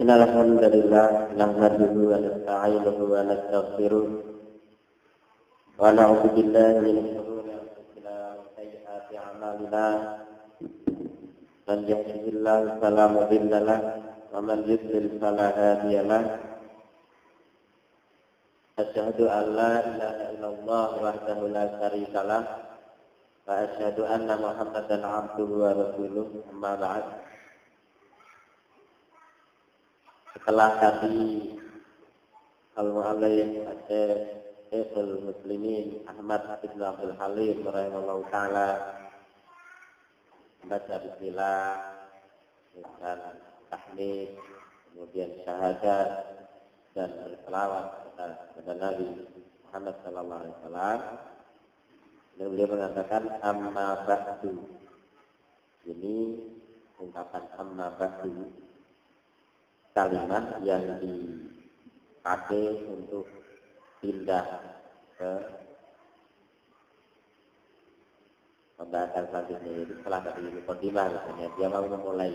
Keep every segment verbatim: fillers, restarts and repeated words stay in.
إن الحمد لله نحمده ونستعينه ونستغفره ونعوذ بالله من شرور أنفسنا وسيئات أعمالنا من يهده الله فلا مضل له ومن يضلل فلا هادي له أشهد أن لا إله إلا الله وحده لا شريك له وأشهد أن محمدا عبده ورسوله أما بعد. Setelah tadi Al-Mu'allim Syekhul Muslimin Ahmad bin Abdul Halim rahimahullah ta'ala baca bismillah dan tahmid, kemudian syahadat dan berselawat kepada Nabi Muhammad sallallahu alaihi wasallam, beliau mengatakan amma ba'du. Ini ungkapan amma ba'du, kalimat yang dipakai untuk pindah ke pembahasan selanjutnya. Itu setelah tadi mukadimah, misalnya dia mau memulai,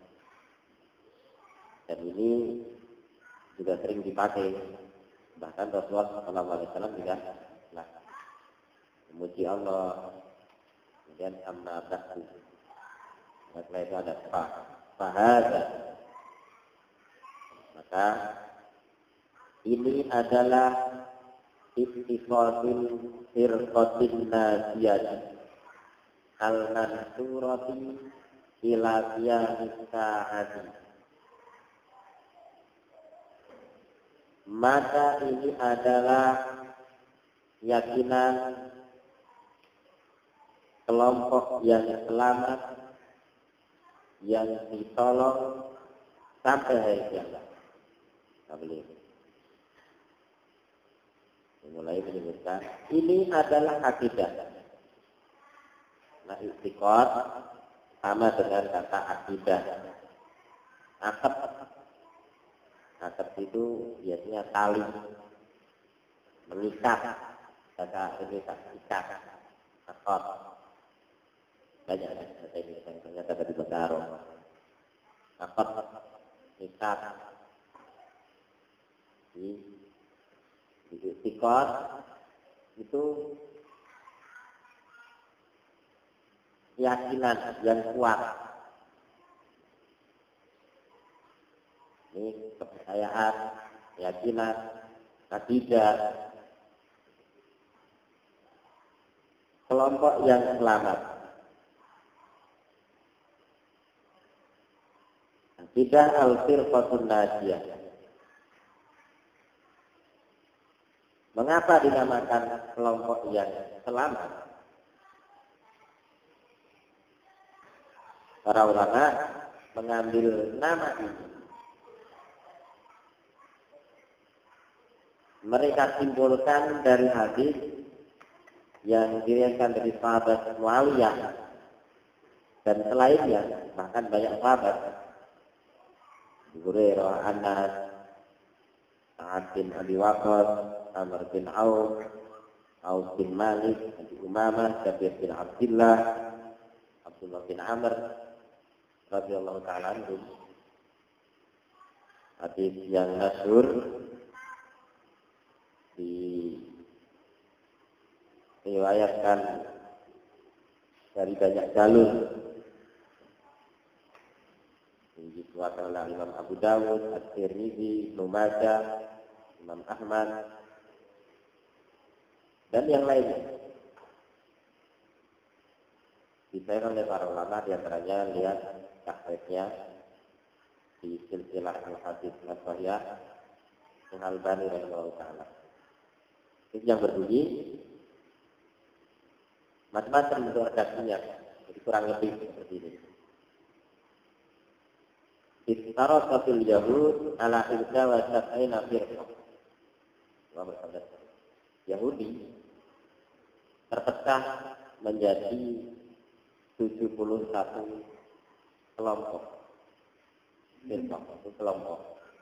dan ini juga sering dipakai. Bahkan Rasulullah shallallahu alaihi wasallam juga nah, memuji Allah, kemudian amma ba'du. Setelah itu ada fa fahada. Maka ini adalah ittifaqul firqatin nasiyah al-mansurati ila qiyamis sa'ati. Maka ini adalah keyakinan kelompok yang selamat yang ditolong sampai hari kiamat. Beliau mulai menyebutkan ini adalah akidah. Nah, istiqot sama dengan kata akidah. Akad, akad itu biasanya tali, mengikat. Kata ini kata ikat, akad. Banyak kata ini yang kata di Bengkaro. Akad, ikat. Di istiqot itu keyakinan yang kuat. Ini kepercayaan, keyakinan, akidah kelompok yang selamat. Akidah al-firqatun najiyah. Mengapa dinamakan kelompok yang selamat? Para ulama mengambil nama ini. Mereka simpulkan dari hadis yang diriwayatkan dari sahabat Muawiyah dan selainnya, bahkan banyak sahabat, Hurairah, Anas, Sa'ad bin Abi Waqqas, Amr bin Auf, Auf bin Malik, Abi Umamah, Jabir bin Abdullah, Abdullah bin Amr radhiyallahu ta'ala anhum. Hadis yang masyhur diriwayatkan dari banyak jalur. Diriwayatkan oleh Imam Abu Dawud, At-Tirmidzi, Ibnu Majah, Imam Ahmad dan yang lainnya. Disayangkan oleh para ulama, di antaranya lihat tahqiqnya di silsilah al-hadits as-sahihah Al-Albani rahimahullah ta'ala. Itu yang berbunyi macam-macam bentuk redaksinya, jadi kurang lebih seperti ini. Istarasatul Yahud ala ihda wa sab'ina firqah. Yahudi terpecah menjadi tujuh puluh satu kelompok. Firqah itu kelompok.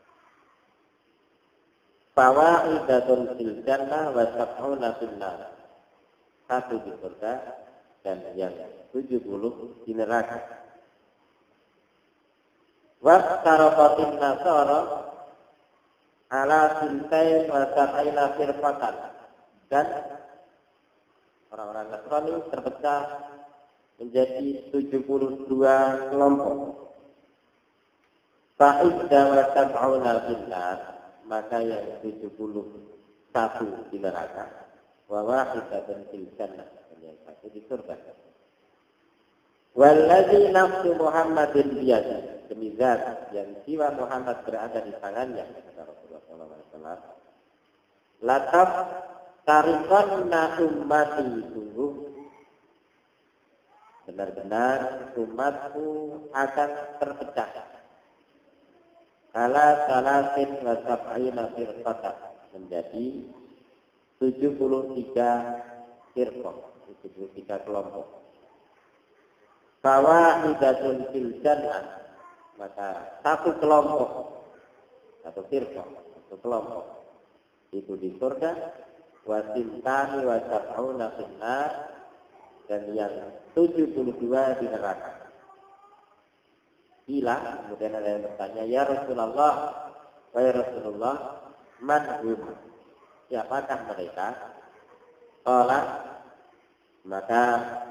Fawa'idatun fil jannah wa sab'una fil nar. Satu di surga dan yang tujuh puluh di neraka. Waqtarafatin nasara ala sintain wa sab'ina firqatan. Dan orang-orang Nasrani terpecah menjadi tujuh puluh dua kelompok. Fa'idda wa sab'una finnar, maka yang tujuh puluh satu di neraka, wa wahidatun fil jannah, dan yang satu di surga. Walladzi nafsu Muhammadin biyadi, demi zat yang jiwa Muhammad berada di tangannya, kata Rasulullah sallallahu alaihi wasallam, lataf tariqanna ummati, sungguh benar-benar umatku akan terpecah ala salasin wa sab'ina firqatan, menjadi tujuh puluh tiga firqah, tujuh puluh tiga kelompok. Fawahidatun fil jannah, maka satu kelompok, satu firqah, satu kelompok itu di surga, wa sintani wa sab'una finnar, dan yang tujuh puluh dua di neraka. Bila kemudian ada yang bertanya, ya Rasulullah, wahai Rasulullah, man hum, siapakah mereka? Qala, maka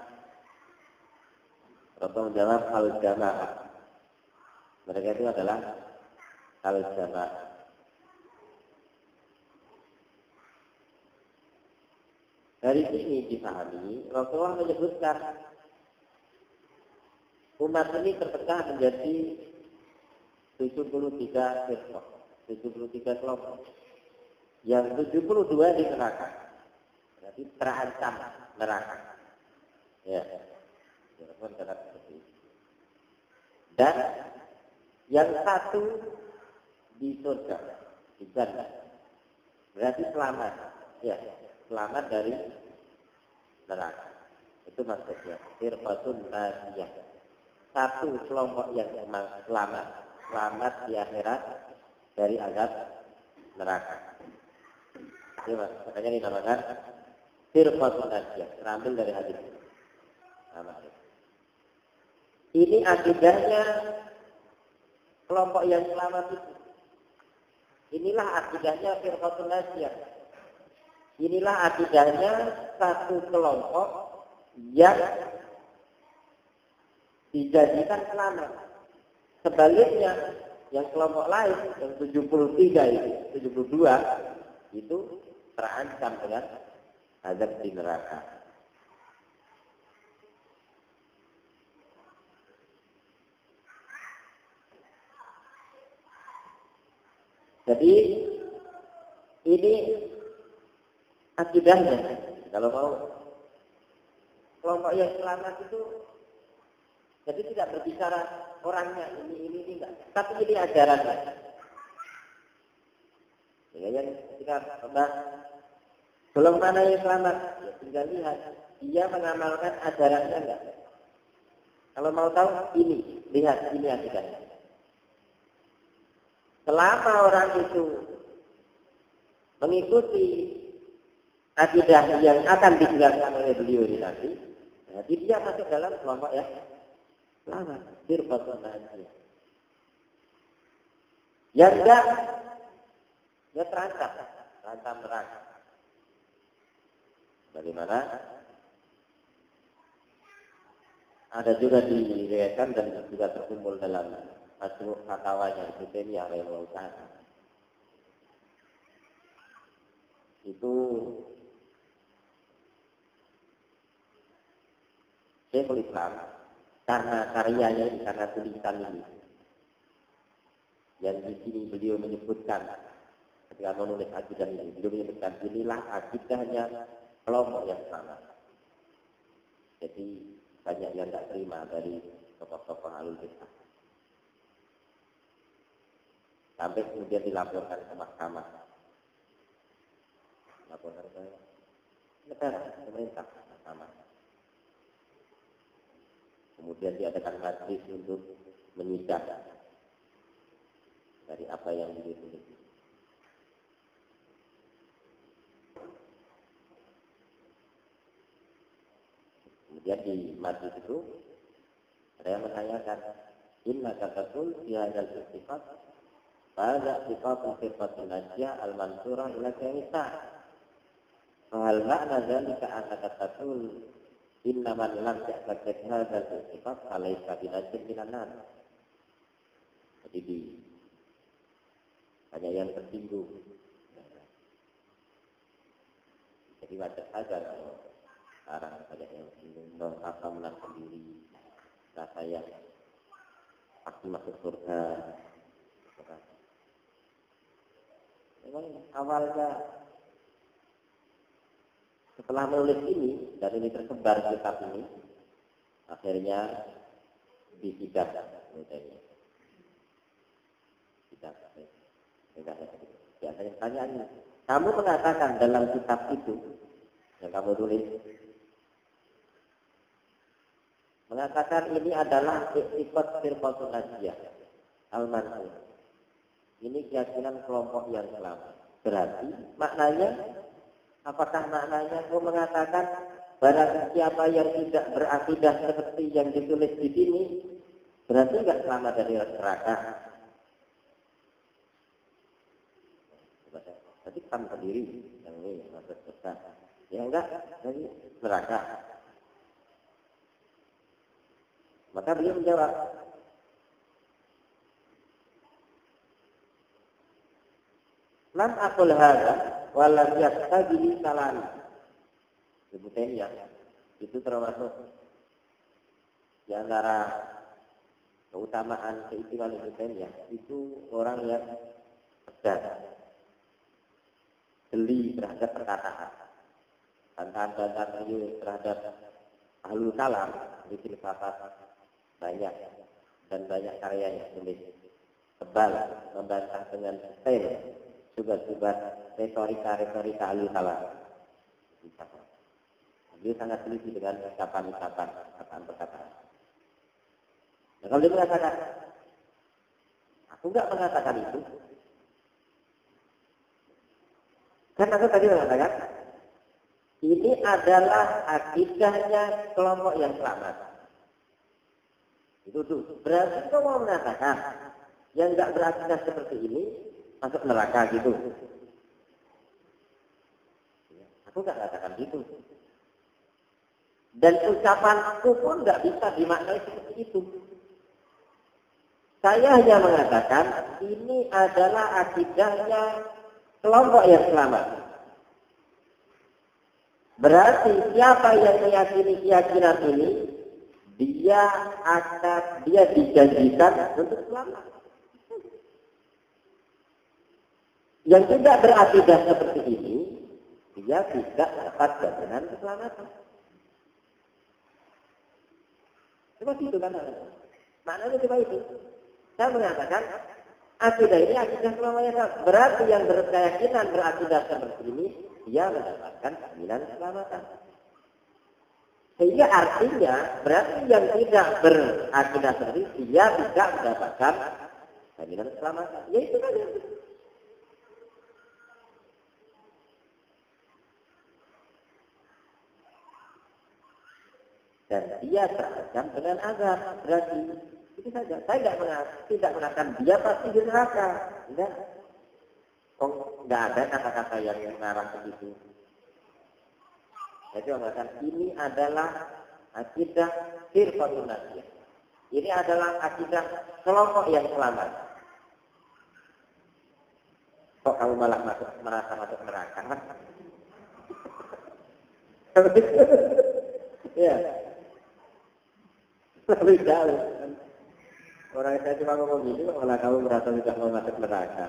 Rasul menjawab, al-jamaah, mereka itu adalah al-jamaah. Dari sini dipahami, Rasulullah menyebutkan umat ini terpecah menjadi tujuh puluh tiga firqah, tujuh puluh tiga kelompok. Yang tujuh puluh dua di neraka, berarti terancam neraka. Ya, dan yang satu di surga, di jannah, berarti selamat. Ya, selamat dari neraka. Itu maksudnya firqatun najiyah, satu kelompok yang memang selamat, selamat di akhirat dari azab neraka. Itu makanya dinamakan firqatun najiyah, terambil dari hadis. Ini akidahnya kelompok yang selamat itu. Inilah akidahnya firqatun najiyah. Inilah akidahnya satu kelompok yang dijadikan selamat. Sebaliknya, yang kelompok lain, yang tujuh puluh tiga itu, tujuh puluh dua, itu terancam dengan azab di neraka. Jadi, ini akidahnya. Kalau mau kelompok yang selamat itu, jadi tidak berbicara orangnya ini ini ini enggak, tapi ini ajarannya. Ya, yang kita membahas belum mana yang selamat, ya tinggal lihat dia mengamalkan ajarannya enggak. Kalau mau tahu ini, lihat ini akidahnya. Selama orang itu mengikuti akidah yang akan dijelaskan oleh beliau ini nanti, jadi dia masuk dalam kelompok ya selamat, firqatun najiyah. Yang enggak, dia terancam, terancam neraka. Bagaimana? Ada juga diriwayatkan dan juga terkumpul dalam Majmu' Fatwanya Ibnu Taimiyah rahimahullah ta'ala. Itu Syekhul Islam karena karyanya ini, karena tulisan ini, yang di sini beliau menyebutkan ketika menulis akidah ini, beliau menyebutkan inilah akidahnya kelompok yang sama. Jadi banyak yang tidak terima dari tokoh-tokoh Ahlul Bidah. Sampai kemudian dilaporkan ke mahkamah. Laporkan ke negara, pemerintah, mahkamah. Kemudian diadakan majlis untuk menyidang dari apa yang ditulis. Kemudian di majlis itu ada yang menanyakan, Inna katatul fi hadzal istifat pada sifatul sifatul najiyah al-mansurah ila kaita. Fahal makna dzalika anna katatul inna man lam ya'taqid hadzal istifat falaysa binajin minan nar. Jadi di hanya yang tersinggung. Jadi wajar saja kalau orang banyak yang tersinggung, merasa menang sendiri, rasa yang pasti masuk surga. Memang awalnya setelah menulis ini dan ini tersebar kitab ini, akhirnya disidang katanya. Sidang. Biasanya pertanyaannya, kamu mengatakan dalam kitab itu yang kamu tulis, mengatakan ini adalah sifat firqatun najiyah al-mansur. Ini keyakinan kelompok yang selamat. Berarti maknanya, apakah maknanya kamu mengatakan barang siapa yang tidak berakidah seperti yang ditulis di sini, berarti enggak selamat dari neraka? Berarti kamu sendiri yang ini masuk surga. Ya enggak, dari neraka. Maka beliau menjawab, lam aqul hadza wa lam yastabihi kalami. Sebutan ya, itu termasuk di antara keutamaan keistimewaan Ibnu ya, itu orang yang cerdas, jeli terhadap perkataan, bantahan-bantahan terhadap ahlul kalam, di filsafat banyak dan banyak karya yang tulis tebal membantah dengan detail juga-juga retorika-retorika ahlul kalam. Dia sangat teliti dengan ucapan-ucapan, perkataan-perkataan. Nah, kalau dia mengatakan, aku enggak mengatakan itu, kan aku tadi mengatakan, ini adalah akidahnya kelompok yang selamat. Itu tuh. Berarti kau mau mengatakan yang enggak berakidah seperti ini masuk neraka gitu. Aku enggak mengatakan gitu. Dan ucapanku pun enggak bisa dimaknai seperti itu. Saya hanya mengatakan ini adalah akidahnya kelompok yang selamat. Berarti siapa yang meyakini keyakinan ini, dia akan dia dijanjikan untuk selamat. Yang tidak berakidah seperti ini, dia tidak dapat jaminan keselamatan. Cuma itu kan, maknanya cuma itu. Saya mengatakan akidah ini akidah kelompok yang selamat. Berarti yang berkeyakinan berakidah seperti ini, dia mendapatkan jaminan keselamatan. Sehingga artinya berarti yang tidak berakidah seperti ini, dia tidak mendapatkan jaminan keselamatan. Ya itu kan. Dan dia terancam dengan azab. Berarti itu saja. Saya tidak mengatakan, tidak mengatakan dia pasti di neraka. Tidak. Kok nggak ada kata-kata yang mengarah ke situ. Saya mengatakan ini adalah akidah firqatun najiyah. Ini adalah akidah kelompok yang selamat. Kok kamu malah masuk merasa masuk neraka? Ya. Lebih jauh. Orang saya cuma ngomong gitu, malah kamu merasa tidak mau masuk neraka.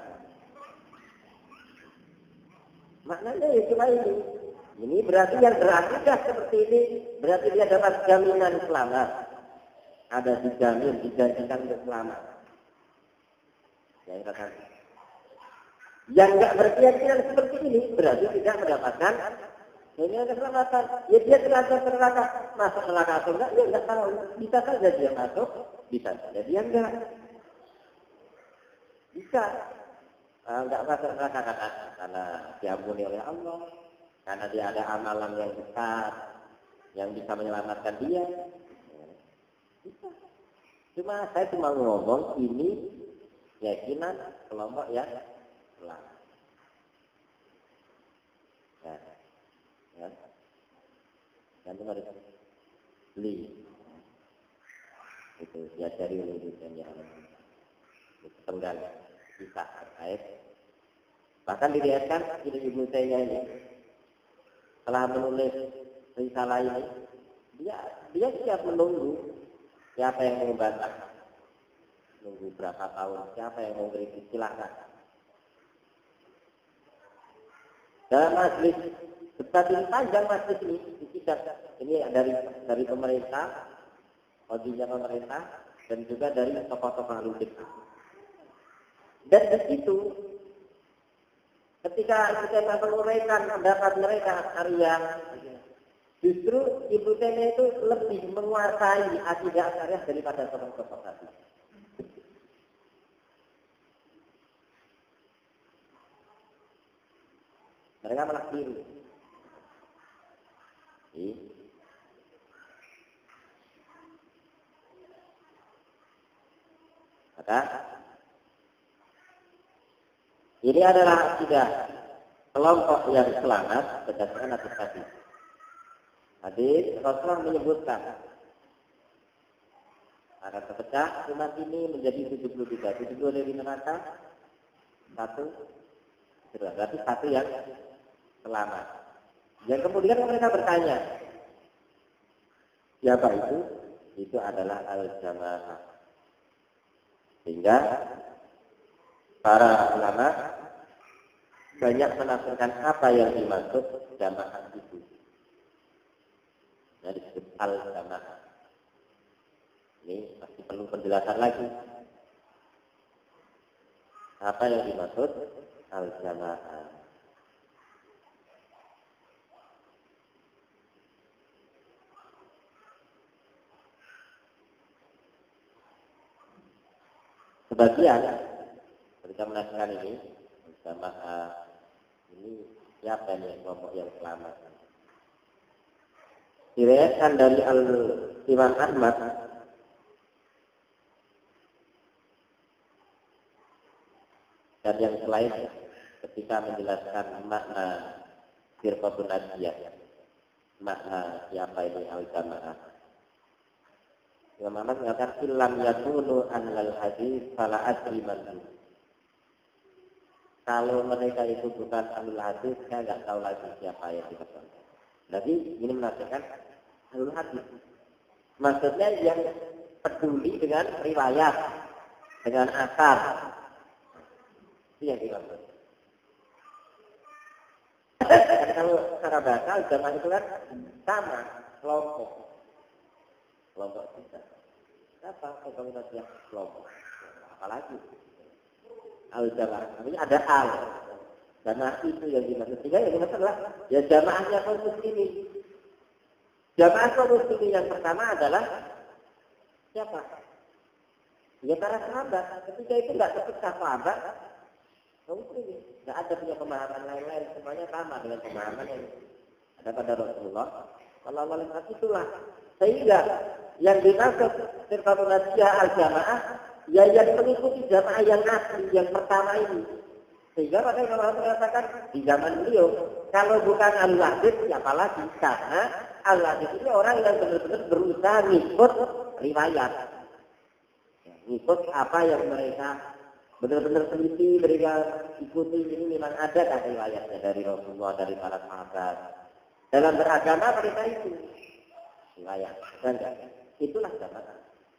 Maknanya ya cuma ini. Ini berarti yang berakidah seperti ini, berarti dia dapat jaminan selamat. Ada dijamin, dijanjikan untuk selamat. Yang kata, yang nggak berkeyakinan seperti ini, berarti tidak mendapatkan ini ada keselamatan. Ya dia terancam neraka, masuk neraka atau enggak? Ya enggak tahu. Bisa saja dia masuk, bisa saja dia enggak. Bisa uh, enggak masuk neraka karena, karena diampuni oleh Allah, karena dia ada amalan yang besar yang bisa menyelamatkan dia. Bisa. Cuma saya cuma ngomong ini keyakinan kelompok yang selamat. Ya, ya. Dan itu harus beli. Itu diajari oleh dosen yang sepenggal kisah terkait. Bahkan dilihatkan Ibnu Taimiyah ini telah menulis risalah ini, dia dia siap menunggu siapa yang mau membantah, nunggu berapa tahun, siapa yang mau kritik silakan. Dalam majlis debat ini panjang majlis ini, ini dari dari pemerintah, audiennya pemerintah, dan juga dari tokoh-tokoh ahli fikih. Dan di situ ketika kita menguraikan pendapat mereka karya, justru Ibnu Taimiyah itu lebih menguasai akidah syariah daripada tokoh-tokoh tadi. Mereka malah kiri. Maka ini adalah akidah kelompok yang selamat berdasarkan hadis tadi. Hadis Rasulullah menyebutkan akan terpecah umat ini menjadi tujuh puluh tiga, tujuh puluh dari neraka, satu, berarti satu yang selamat. Yang kemudian mereka bertanya, siapa itu? Itu adalah al-jamaah. Sehingga para ulama banyak menafsirkan apa yang dimaksud jamaah itu. Nah, disebut al-jamaah. Ini masih perlu penjelasan lagi. Apa yang dimaksud al-jamaah? Sebagian ketika menafsirkan ini al-jamaah ini siapa yang kelompok yang selamat? Diriwayatkan dari Al-Imam Ahmad dan yang selain ketika menjelaskan makna firqatun najiyah, makna siapa ini al-jamaah. Imam Ahmad mengatakan illam yakunu anal hadis fala adri man. Kalau mereka itu bukan ahlul hadis, saya nggak tahu lagi siapa yang dimaksud. Jadi ini menafsirkan ahlul hadis. Maksudnya yang peduli dengan riwayat, dengan asar. Itu yang dimaksud. Kalau secara bahasa jamaah itu kan sama, kelompok. Kelompok kita. Apa komunitas yang kelompok? Apalagi al-jamaah. Namanya ada al. Jamaah itu yang dimaksud. Sehingga yang dimaksud adalah ya jamaahnya kaum muslimin. Jamaah kaum muslimin yang pertama adalah siapa? Ya para sahabat. Ketika itu tidak terpecah sahabat, kaum muslimin. Tidak ada punya pemahaman lain-lain. Semuanya sama dengan pemahaman yang ada pada Rasulullah. Kalau Allah itulah. Sehingga yang dimaksud firqatun najiyah al-jamaah ya yang mengikuti jamaah yang asli yang pertama ini. Sehingga makanya kalau mengatakan di zaman beliau kalau bukan al-hadis siapa lagi? Karena al-hadis ini orang yang benar-benar berusaha ngikut riwayat, ngikut apa yang mereka benar-benar teliti, mereka ikuti. Ini memang ada kan riwayatnya dari Rasulullah, dari para sahabat. Dalam beragama mereka itu riwayat, dan itulah jamaah.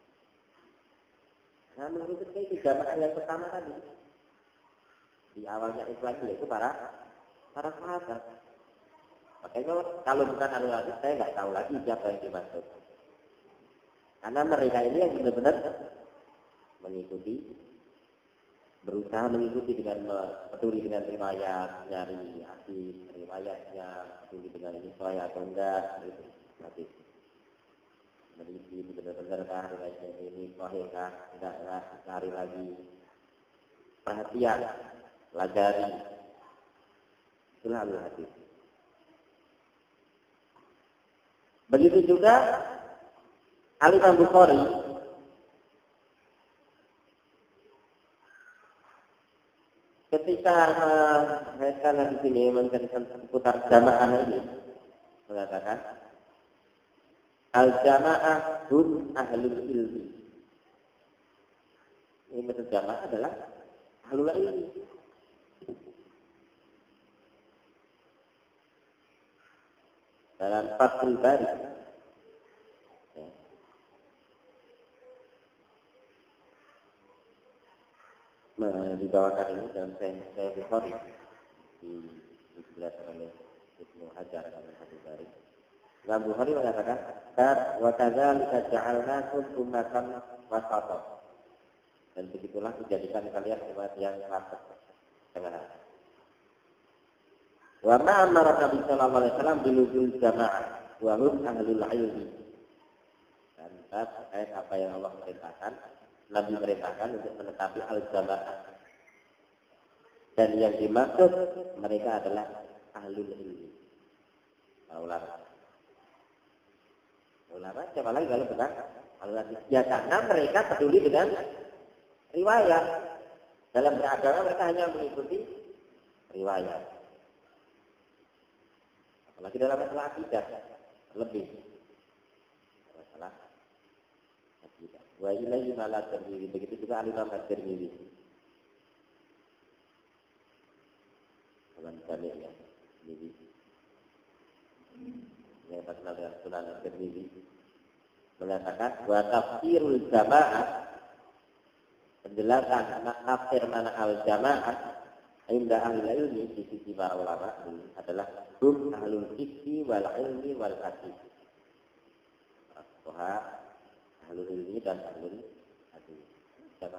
Nah, menurut saya itu jamaah yang pertama tadi. Di awalnya Islam itu para para sahabat. Makanya kalau bukan ahli hadis saya nggak tahu lagi siapa yang dimaksud. Karena mereka ini yang benar-benar mengikuti, berusaha mengikuti dengan peduli dengan riwayat, nyari hadis riwayatnya, peduli dengan ini sesuai atau enggak, gitu. Hadis. Meneliti benar-benar kah riwayatnya ini sahih kah, enggak enggak cari lagi, perhatian, pelajari, itulah hadis. Begitu juga Al-Imam Bukhari Ketika mereka uh, di sini menjelaskan seputar jamaah ini, mengatakan al-jamaah hum ahlul ilmi. Ini maksud jamaah adalah ahlul ilmi. Dalam Fathul Bari ya. Dibawakan ini dalam Sahih Bukhari dijelaskan oleh Ibnu Hajar dalam Fathul Bari. Imam Bukhari mengatakan wa kadzalika ja'alnakum ummatan wasatan. Dan begitulah dijadikan kalian umat yang wasat tengah. Wa ma amara Nabi sallallahu alaihi wasallam biluzul jamaah wa hum ahlul ilmi. Dan terkait apa yang Allah perintahkan, Nabi perintahkan untuk menetapi al-jamaah. Dan yang dimaksud mereka adalah ahlul ilmi. Ulama. Ulama siapa lagi kalau bukan ulama? Ya karena mereka peduli dengan riwayat. Dalam beragama mereka hanya mengikuti riwayat. Apalagi dalam masalah akidah lebih masalah akidah. Wa ilaihi mala Tirmidzi, begitu juga Al-Imam At-Tirmidzi. Dalam jami'nya jadi yang terkenal dengan Sunan At-Tirmidzi mengatakan wa tafsirul jamaah, penjelasan tafsir mana al-jamaah inda ahli ilmi di sisi para ulama adalah hum ahlul fikhi wal ilmi wal hadis. Fuqaha ahlul ilmi dan ahlul hadis. Siapa?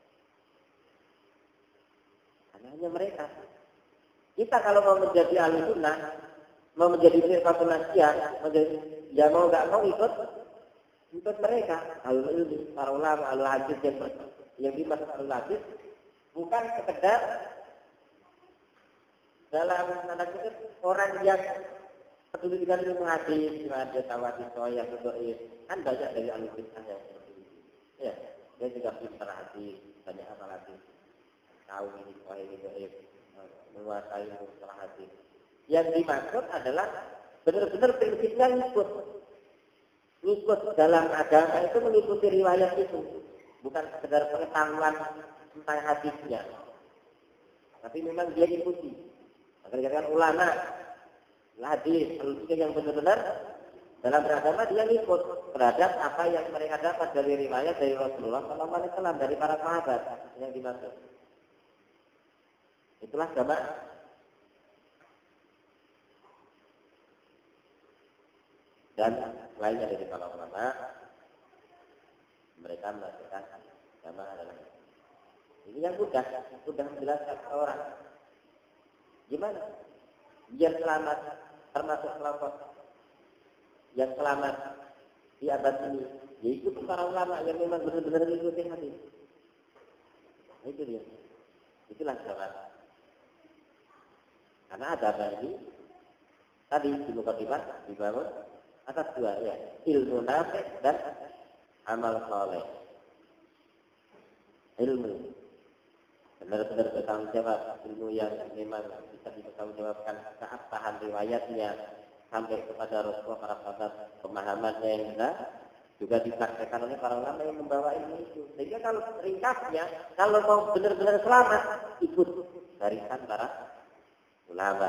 Hanya mereka. Kita kalau mau menjadi ahli sunnah, mau menjadi firqatul nasiyah, menjadi ya mau enggak mau ikut ikut mereka ahlul ilmi, para ulama, ahlul hadis yang yang dimaksud ahlul hadis bukan sekedar dalam tanda kutip orang yang peduli dengan ilmu hadis, ada tawadhu soya, berdoa, kan banyak dari ahli bid'ah yang seperti itu. Ya, dia juga pintar hadis, banyak hafal hadis, tahu ini soya ini doa, menguasai ilmu hadis. Yang dimaksud adalah benar-benar prinsipnya ngikut, ngikut dalam agama itu mengikuti riwayat itu, bukan sekedar pengetahuan tentang hadisnya, tapi memang dia ikuti. Maka dikatakan ulama hadis yang benar-benar dalam beragama dia ngikut terhadap apa yang mereka dapat dari riwayat dari Rasulullah sallallahu alaihi wasallam, dari para sahabat yang dimaksud. Itulah jamaah. Dan lainnya dari para ulama mereka mengatakan jamaah adalah ini yang mudah, mudah menjelaskan ke orang. Gimana? Biar selamat, termasuk kelompok yang selamat di abad ini, yaitu para ulama yang memang benar-benar mengikuti hadis. Nah, itu dia. Itulah jamaah. Karena ada apa ini? Tadi di mukadimah dibangun atas dua ya, ilmu nafi' dan amal saleh. Ilmu benar-benar bertanggung jawab, ilmu yang memang bisa dipertanggungjawabkan keabsahan riwayatnya sampai kepada Rasulullah, para sahabat, pemahamannya yang benar juga dipraktekkan oleh para ulama yang membawa ilmu itu. Sehingga kalau ringkasnya, kalau mau benar-benar selamat, ikut barisan para ulama.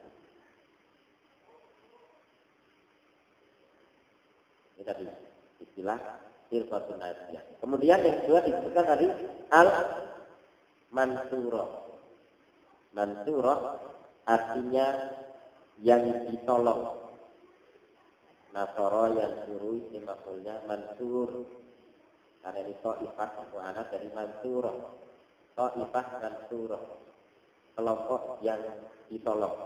Ini tadi istilah firqatun nasiyah. Kemudian yang kedua disebutkan tadi al Mansurah. Mansurah artinya yang ditolong. Nasara yang suruh ini maksudnya mansur. Karena ini ta'ifah mu'anah dari Mansurah. Ta'ifah Mansurah. Kelompok yang ditolong.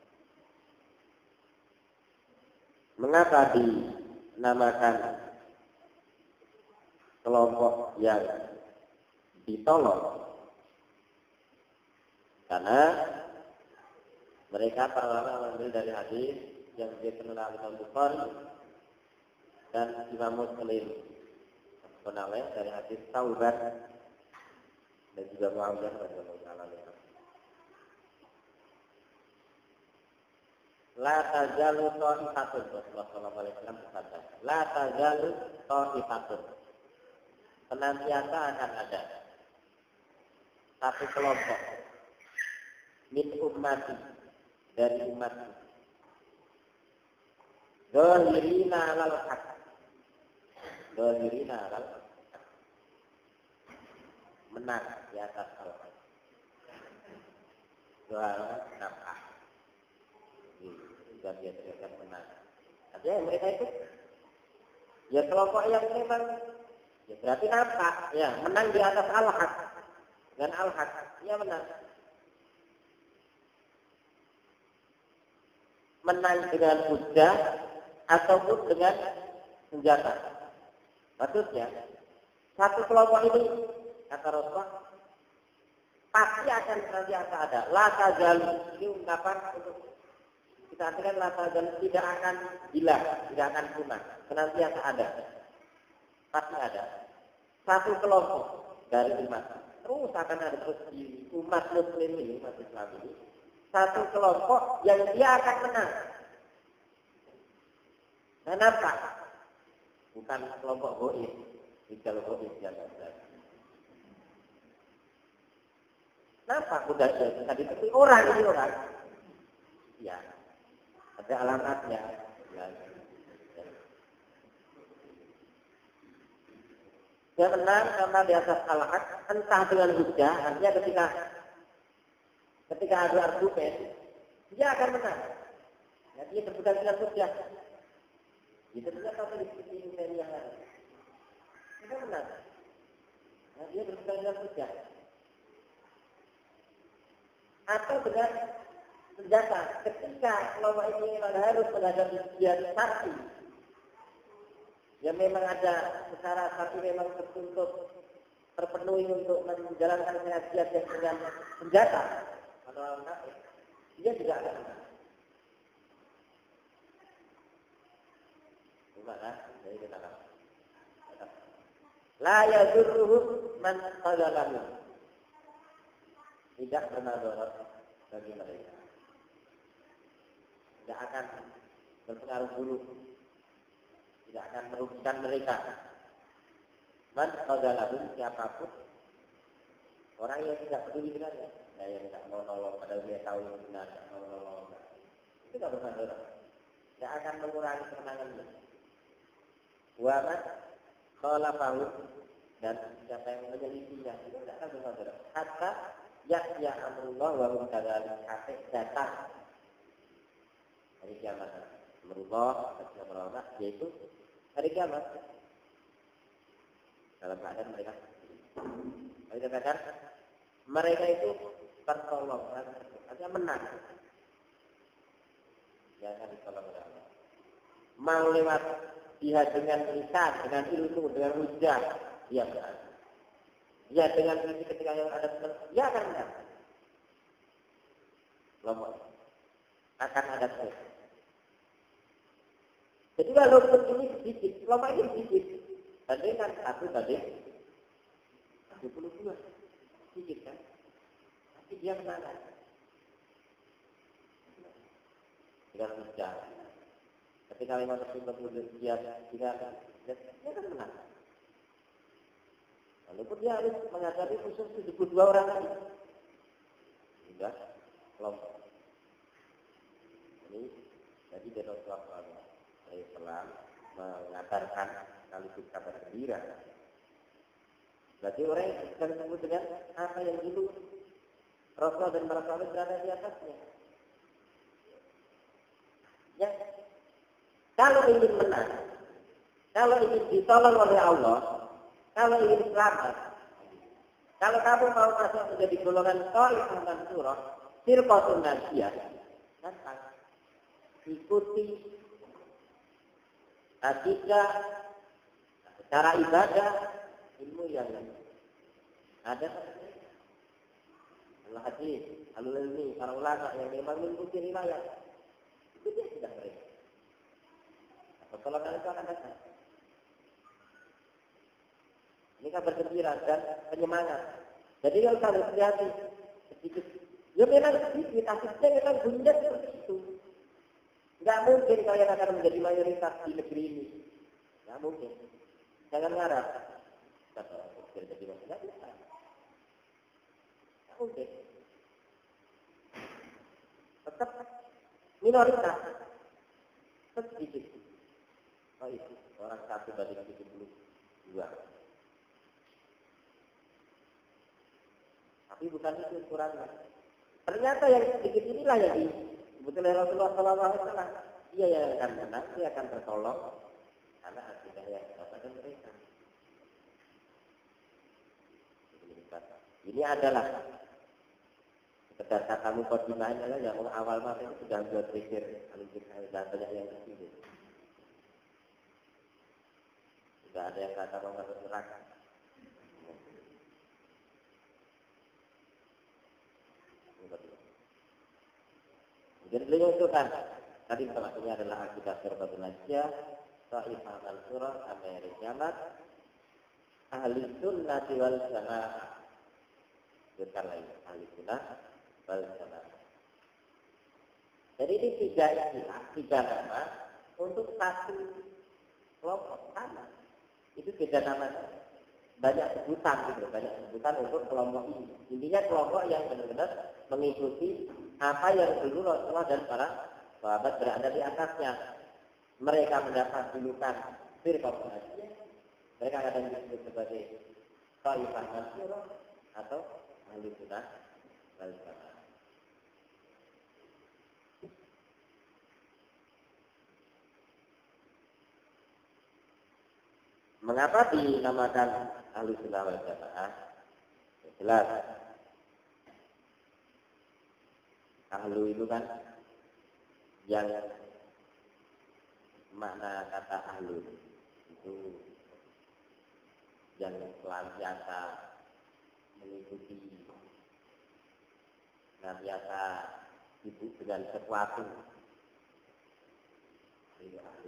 Mengapa dinamakan kelompok yang ditolong? Karena mereka para ulama mengambil dari hadis yang dikenal oleh Imam Bukhari dan Imam Muslim penawai dari hadis Taubat dan juga Muawiyah radhiyallahu anhu. La tazalu ta'ifatun. Rasulullah shallallahu alaihi wasallam bersabda, La tazalu ta'ifatun. Senantiasa akan ada satu kelompok min ummati, dari umatku, zahirina alal haq, zahirina alal haq, menang di atas al-haq, doa nafkah, juga dia teriakan menang. Artinya mereka itu ya kelompok yang memang ya berarti nafkah, ya menang di atas al-haq, dan al-haq ya menang. Menang dengan hujjah ataupun dengan senjata. Maksudnya, satu kelompok ini, kata Rasulullah, pasti akan senantiasa ada. La tazalu, ini ungkapan untuk kita artikan la tazalu, tidak akan hilang, tidak akan punah, senantiasa ada. Pasti ada. Satu kelompok dari umat. Terus akan ada terus di umat muslim ini, umat Islam ini. Satu kelompok yang dia akan menang. Dan apa? Bukan kelompok goib. Tidak goib jangan benar. Kenapa? Udah bisa ditepi orang ini orang. Ya, ada alamatnya. Ya. Dia menang karena di atas al-haq, entah dengan hujjah, artinya ketika Ketika ada argumen, dia akan menang. Ya, dia berpegang dengan hujjah. Dia tidak tahu diskusi dari yang lain. Dia menang. Nah, dia berpegang dengan hujjah. Atau dengan senjata. Ketika kelompok ini memang harus menghadapi ujian saksi, ya memang ada secara saksi memang tertuntut terpenuhi untuk menjalankan pengajian dengan senjata. Kalau kafir, dia tidak akan menang. Gimana? Jadi kita katakan. La yadurruhu man qadalahu. Tidak bermadarat bagi mereka. Tidak akan berpengaruh buruk. Tidak akan merugikan mereka. Man qadalahu, siapapun orang yang tidak peduli dengannya. Nah, yang tidak mau nolong, padahal dia tahu yang benar, tidak mau nolong. Itu tidak bermasalah. Tidak akan mengurangi kemenangannya. Wamat khalafahu, dan siapa yang menyelisihinya, itu tidak akan bermasalah. Hatta ya'ya amrullah wa hum kadzalik, sampai datang hari kiamat. Amrullah, kata ulama, yaitu hari kiamat. Dalam keadaan mereka. Hari katakan, mereka itu tertolong, artinya menang. Jangan ditolong oleh Allah. Mau lewat dia dengan lisan, dengan ilmu, dengan hujjah, dia berani. Dia dengan kritik ketika yang ada benar, dia akan menang. Kelompok akan ada terus. Jadi walaupun ini sedikit, kelompok ini sedikit, bandingkan satu banding tujuh puluh dua, sedikit kan? Tapi dia menang. Dengan hujjah. Ketika lima ratus lima puluh dia tidak akan, dia akan menang. Walaupun dia harus menghadapi musuh tujuh puluh dua orang lagi. Sudah kelompok. Ini jadi dari Rasulullah shallallahu alaihi wasallam mengabarkan sekaligus kabar gembira. Berarti orang yang sedang disebut dengan apa yang dulu Rasul dan para sahabat berada di atasnya. Ya, kalau ingin menang, kalau ingin ditolong oleh Allah, kalau ingin selamat, kalau kamu mau masuk menjadi golongan Thaifah Mansurah, firqatun najiyah, datang, ikuti akidah, cara ibadah, ilmu yang ada. Allah hadis, alul ilmi, para ulama yang memang mengikuti riwayat, itu dia sudah mereka. Pertolongan itu akan datang. Ini kabar gembira dan penyemangat. Jadi kalau harus hati-hati sedikit. Ya memang sedikit, tapi memang bunyinya seperti itu. Nggak mungkin kalian akan menjadi mayoritas di negeri ini. Nggak mungkin. Jangan ngarap. Jadi jadi nggak bisa. Nggak mungkin. Tetap minoritas. Sedikit. Oh itu orang satu banding tujuh puluh dua. Tapi bukan itu ukurannya. Ternyata yang sedikit inilah yang disebutkan oleh Rasulullah shallallahu alaihi wasallam. Dia yang akan menang, dia akan tertolong karena akidah yang didapatkan mereka. Ini adalah sekedar kata mukadimahnya lah yang awal masa itu sudah buat pikir dan banyak yang kecil. Sudah ada yang kata mau masuk neraka. Jadi beliau itu kan tadi maksudnya adalah akidah Firqatul Najiyah, Taifah Al-Surah, Amir Jamat, Ahli Sunnah wal Jamaah. Bukan lagi Ahli Sunnah wal Jamaah. Jadi ini tiga istilah, tiga nama untuk satu kelompok sama. Itu beda namanya. Banyak sebutan gitu, banyak sebutan untuk kelompok ini. Intinya kelompok yang benar-benar mengikuti apa yang dulu Rasulullah dan para sahabat berada di atasnya. Mereka mendapat julukan Firqatul Najiyah. Mereka kadang disebut sebagai Taifah Mansurah atau Ahli Sunnah wal Jamaah. Mengapa dinamakan Ahli Sunnah wal Jamaah? Jelas. Ahlu itu kan yang makna kata ahlu itu yang senantiasa mengikuti, senantiasa sibuk dengan sesuatu. Itu ahlu.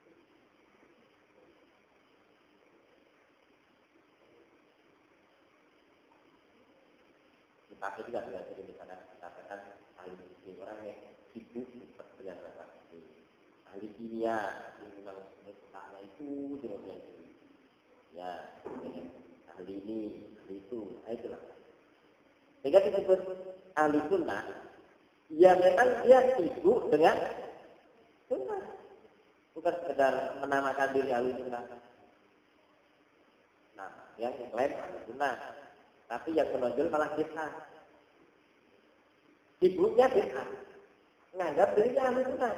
Tapi juga tidak jadi misalnya katakan ahli ini orang yang sibuk dengan apa? Ahli kimia, yang memang karena itu jenisnya itu. Ya, ahli ini, ahli itu, nah itulah. Sehingga disebut ahli sunnah, ya memang dia sibuk dengan sunnah, bukan sekedar menamakan diri ahli sunnah. Nah, yang klaim ahli sunnah, tapi yang menonjol malah bid'ah. Sibuknya bid'ah, menganggap dirinya ahli sunnah.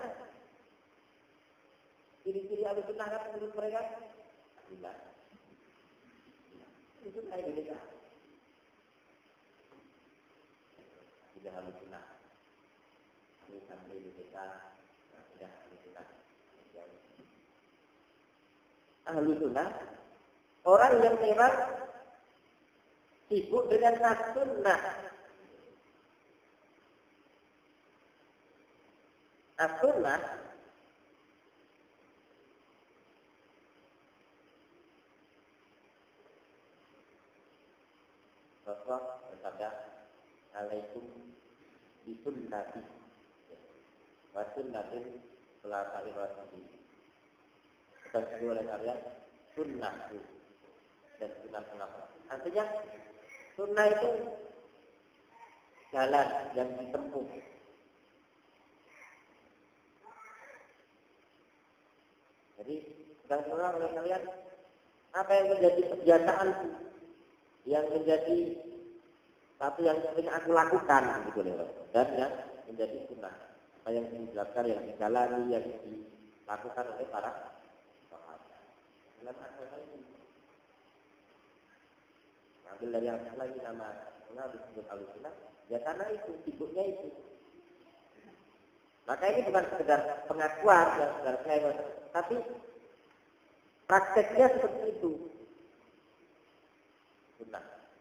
Ciri-ciri ahli sunnah kan menurut mereka tidak. Itu kayak gini kan? Tidak ahli sunnah. Ini sampai di kita tidak ahli sunnah. Ahli sunnah orang yang memang sibuk dengan as-sunnah. As-sunnah Rasulullah bersabda, "Alaikum bisunnati wa sunnatin khulafair rasyidin." Dan kedua oleh kalian sunnahku dan sunnah khulafa. Artinya sunnah itu jalan yang ditempuh. Jadi dan orang oleh kalian apa yang menjadi kebiasaanku, yang menjadi satu yang sering aku lakukan gitu loh, dan yang menjadi sunnah, apa yang dilakukan, yang dijalani, yang dilakukan oleh para sahabat. Dalam agama ini, ambil dari yang lagi nama Allah disebut al-sunnah, ya karena itu sibuknya itu. Maka ini bukan sekedar pengakuan, bukan sekedar klaim, tapi prakteknya seperti itu. Sunnah.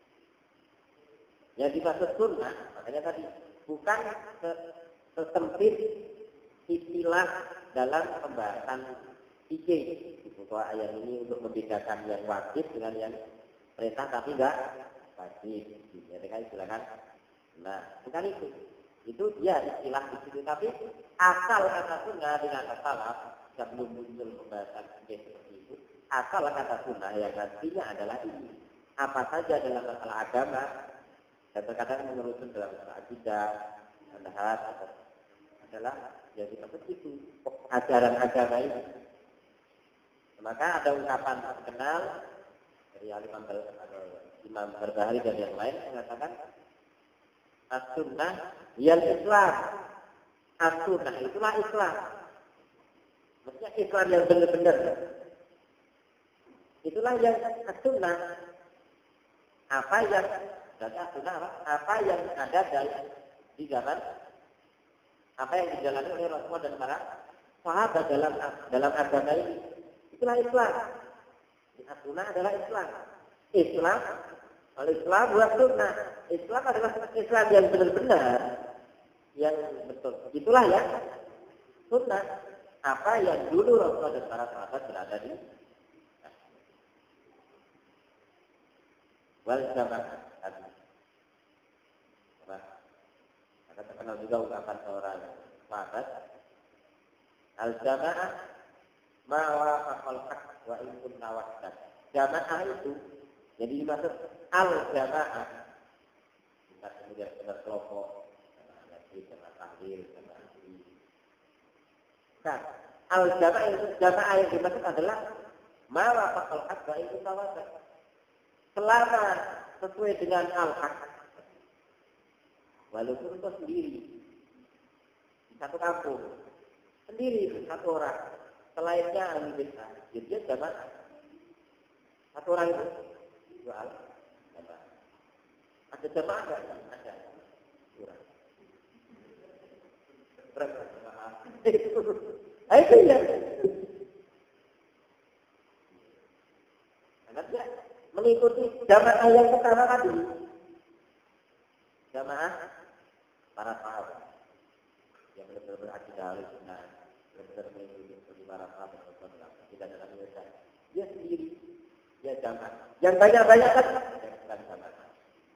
Yang dimaksud sunnah, makanya tadi bukan sesempit istilah dalam pembahasan fikih. Bahwa ayat ini untuk membedakan yang wajib dengan yang perintah tapi enggak wajib. Jadi kan silakan. Nah, bukan itu. Itu dia istilah di situ. Tapi asal kata sunnah dengan salaf sebelum muncul pembahasan seperti itu, asal kata sunnah yang artinya adalah ini. Apa saja dalam masalah agama, dan terkadang menurut dalam masalah akidah, manhaj adalah jadi seperti itu ajaran agama ini. Maka ada ungkapan terkenal dari Imam Imam Barbahari dan yang lain mengatakan as-sunnah yal Islam. As-sunnah itulah Islam. Maksudnya Islam yang benar-benar. Itulah yang as-sunnah. Apa yang ada as-sunnah apa? Apa yang ada dalam di zaman apa yang dijalani oleh Rasulullah dan para sahabat dalam dalam agama ini. Itulah Islam. As-sunnah adalah Islam. Islam al-Islam wa sunnah. Islam adalah Islam yang benar-benar, yang betul. Itulah ya sunnah. Apa yang dulu Rasulullah dan para sahabat berada di wal jamaah. Maka terkenal juga ungkapan seorang sahabat, al-jamaah ma wafaqal haq wa in kunna wahdan. Jamaah itu jadi dimaksud al-jamaah. Kita kemudian benar kelompok, jamaah ngaji, jamaah tahlil, jamaah ini. Nah, al-jamaah itu jamaah yang dimaksud adalah ma wafaqal haq wa in kunna wahdan. Selama sesuai dengan al-haq, walaupun itu sendiri di satu kampung, sendiri satu orang, selainnya ahli bid'ah, jadi dia jamaah. Satu orang itu jual jamaah. Ada jamaah enggak? Ada. Kurang. Berapa jamaah? Itu ya. Karena mengikuti jamaah yang pertama tadi. Jamaah para sahabat yang benar-benar berakidah al-sunnah, benar-benar mengikuti para sahabat Rasulullah, tidak dalam urusan dia sendiri, dia jamaah. Yang banyak-banyak kan yang bukan jamaah.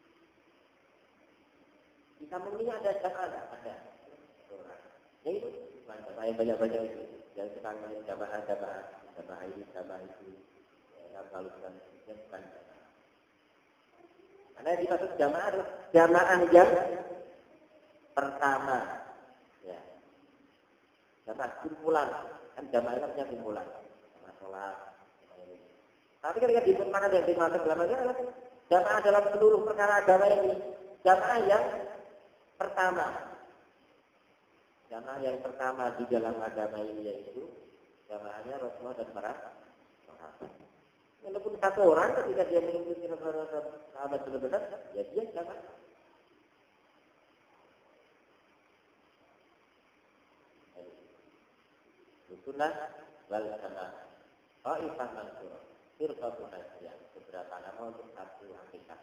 Di kampung ini ada jamaah, ada orang. Yang itu jamaah yang banyak-banyak itu, yang sedang jamaah, jamaah, jamaah ini, jamaah itu, yang kalau bukan yang bukan jamaah. Karena dimaksud jamaah adalah jamaah yang pertama, ya. Jamaah kumpulan, kan jamaah itu punya kumpulan, jamaah sholat. Tapi ketika disebut mana yang dimaksud dalam agama adalah jamaah dalam seluruh perkara agama ini, jamaah yang pertama, jamaah yang pertama di dalam agama ini yaitu jamaahnya Rasulullah dan para sahabat. Walaupun satu orang ketika dia mengikuti sahabat benar-benar, ya dia jangan. Sunnah wal jamaah. Qaifah mansurah. Firqatun najiyah. Beberapa nama untuk satu hakikat.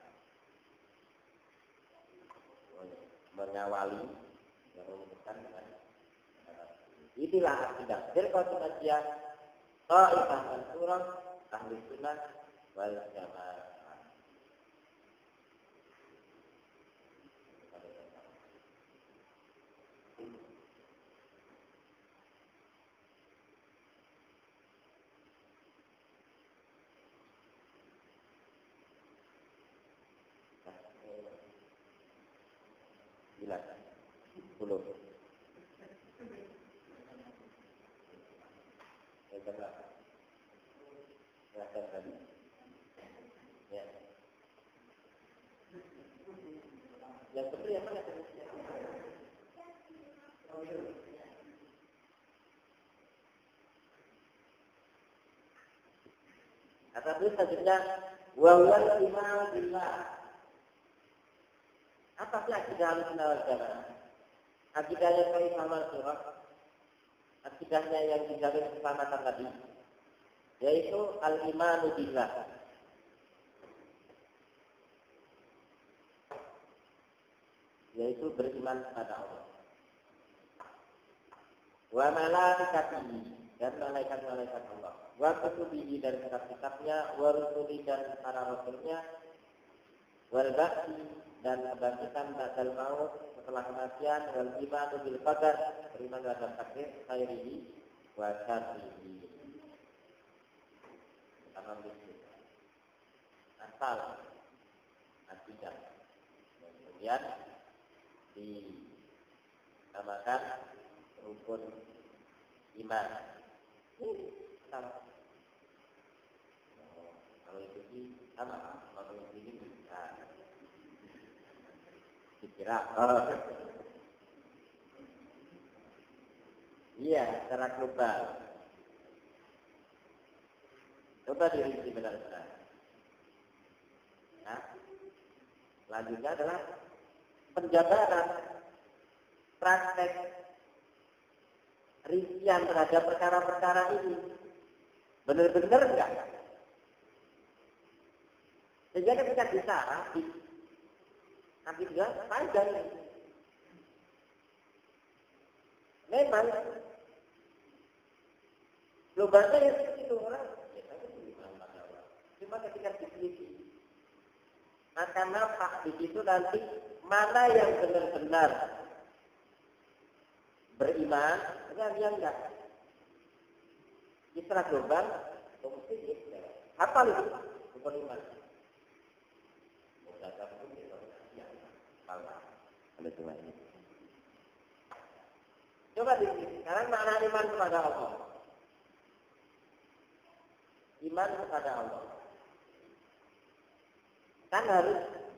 Mengawali yang menyebutkan dengan inilah akidah. Firqatun najiyah. Qaifah mansurah. Ahli sunnah wal jamaah. Bila sepuluh. Ya, benar. Silahkan tadi. Ya. Yang kedua yang mana? Kata itu selanjutnya wawal iman billah. Apa sih akidah al-sunnah wal jamaah? Akidahnya Sahih sama surah. Akidahnya yang dijamin keselamatan tadi, yaitu al-imanu billah. Yaitu beriman kepada Allah. Wa malaikatihi, dan malaikat-malaikat Allah. Wa kutubihi, dan kitab-kitabnya. Wa rusuli, dan para rasulnya. Wal ba'thi, dan kebangkitan ba'dal maut setelah kematian wal iman bil qadar, beriman terhadap takdir khairihi wa syarrihi. Sama bisnis asal akidah. Kemudian dinamakan rukun iman. Sama. Kalau itu sih sama, kalau itu ini nah, dikira. Oh. Iya, secara global. Coba dirinci benar-benar. Nah, selanjutnya adalah penjabaran praktek rincian terhadap perkara-perkara ini. Benar-benar enggak? Sehingga ketika bicara, nanti dia panjang. Memang globalnya itu orang. Cuma ketika diteliti, akan nampak di situ nanti mana yang benar-benar beriman, dan yang enggak. Secara global, mesti apa itu bukan iman? Coba diteliti. Sekarang makna iman kepada Allah. Iman kepada Allah. Kan harus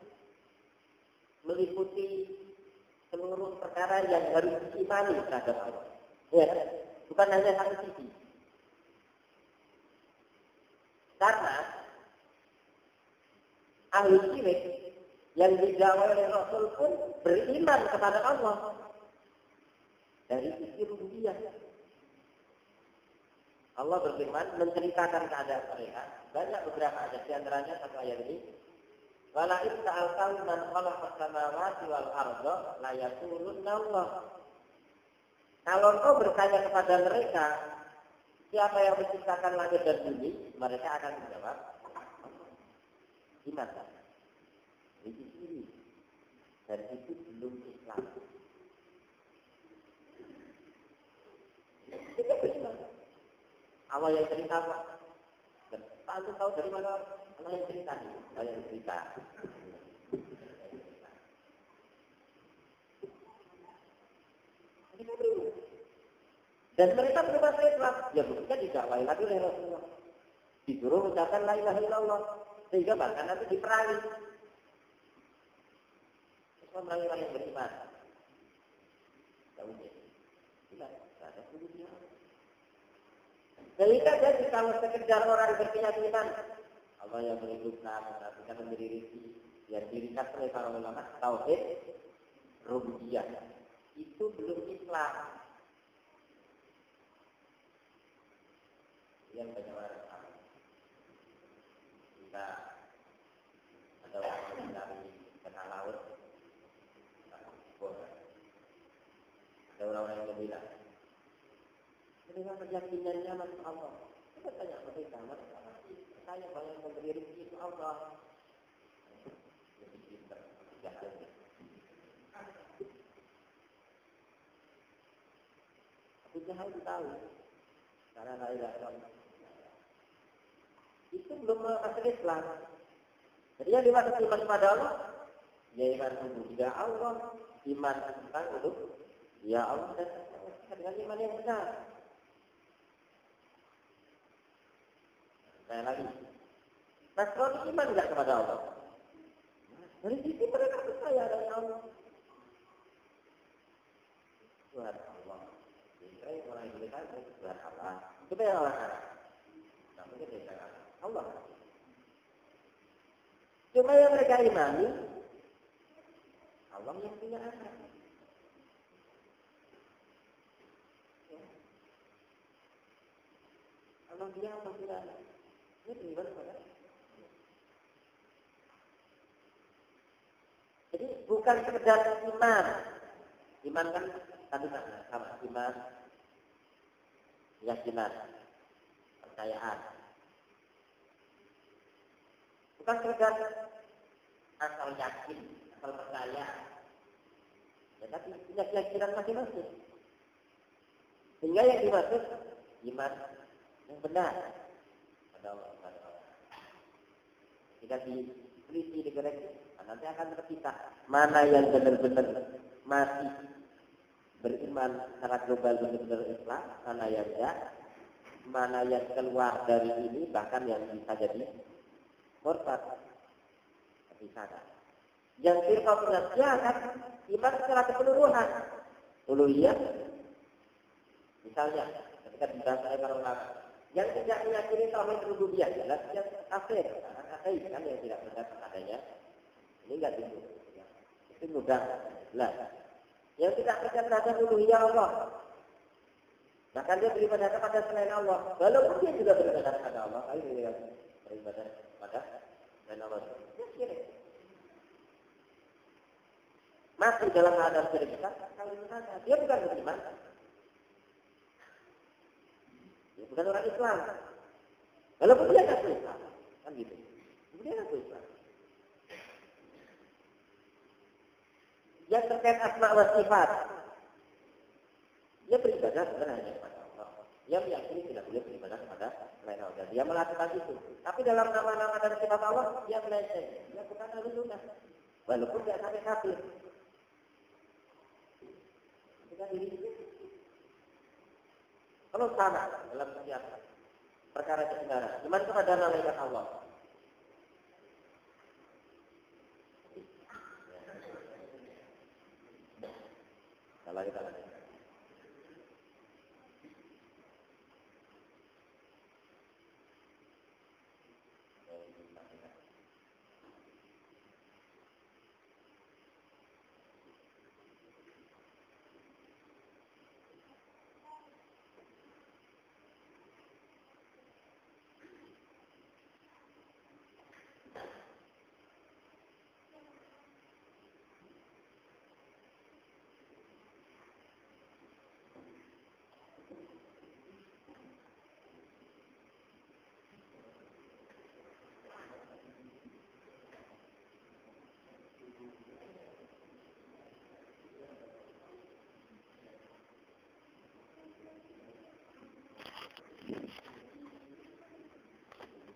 meliputi seluruh perkara yang harus diimani terhadap Allah. Ya, bukan hanya satu sisi. Karena ahli syirik yang didakwai oleh Rasul pun beriman kepada Allah dari sisi rububiyah. Allah berfirman menceritakan keadaan mereka. Banyak beberapa ayat, di antaranya satu ayat ini. Wala in sa'altahu man khalaqas samawati wal arda la yaqulunna Allah. Kalau kau bertanya kepada mereka, siapa yang menciptakan langit dan bumi, mereka akan menjawab, iman. Ini sini. Dan itu belum Islam. Kita beriman. Allah yang cerita apa? Tahu tahu dari mana Allah yang cerita ini? Allah yang cerita. Dan mereka berkata Islam, ya mereka didakwai lagi oleh Rasulullah. Disuruh mengucapkan la ilaha illallah, sehingga bahkan nanti diperangi. Islam orang yang beriman. Tahu ya? Tidak ada solusinya. Sehingga jadi kalau sekedar orang berkeyakinan Allah yang menghidupkan, mengaturkan menjadi rezeki, yang dirikan oleh para ulama tauhid rububiyah, itu belum Islam. Yang banyak orang tahu. Kita ada orang dari tengah laut, ada orang-orang yang bilang, dengan keyakinannya masuk Allah. Kita tanya mereka, saya banyak memberi rezeki itu Allah. Lebih pintar, jahat. Abu Jahal tahu, karena la ilaha illallah. Itu belum masuk Islam. Jadi yang dimaksud iman kepada Allah, ya iman kepada Allah, iman tentang itu, ya Allah dan dengan iman yang benar. Saya lagi. Nasrani iman tidak kepada Allah. Dari sisi mereka percaya dari Allah. Tuhan Allah. Jadi orang Indonesia itu Tuhan Allah. Itu yang orang Arab. Nah, mungkin dia kata Allah. Cuma yang mereka imani, Allah yang punya anak. Allah dia yang punya anak. Ini beriman kepada. Jadi bukan sekedar iman. Iman kan tadi sama iman, keyakinan, percayaan. Bukan sekedar asal yakin, asal percaya. Tetapi punya keyakinan masing-masing. Sehingga yang dimaksud iman yang benar pada Allah. Jika diteliti dikoreksi, nanti akan terpisah mana yang benar-benar masih beriman secara global benar-benar Islam, mana yang enggak, mana yang keluar dari ini bahkan yang bisa jadi murtad. Terpisah. Yang firqah penasihat akan iman secara keseluruhan. Uluhiyah, misalnya ketika dibahas oleh para ulama, yang tidak meyakini tauhid rububiyah adalah yang kafir, kafir kan yang tidak benar adanya. Ini enggak itu. Itu mudah. Lah, yang tidak percaya terhadap uluhiyah Allah, bahkan dia beribadah kepada selain Allah, walaupun dia juga beribadah kepada Allah, ayo dia beribadah kepada selain Allah. Dia syirik. Masih dalam keadaan syirik besar, kalau misalnya dia bukan beriman, dia bukan orang Islam, walaupun dia ngaku Islam, kan gitu. Dia ngaku Islam. Yang terkait asma wa sifat, dia beribadah sebenarnya kepada Allah. Dia meyakini tidak boleh beribadah kepada selain Allah. Dia melakukan itu. Tapi dalam nama-nama dan sifat Allah, dia melenceng. Dia bukan ahli sunnah, walaupun dia sampai kafir. Kalau sama dalam setiap perkara kebenaran, iman kepada malaikat Allah. Kalau kita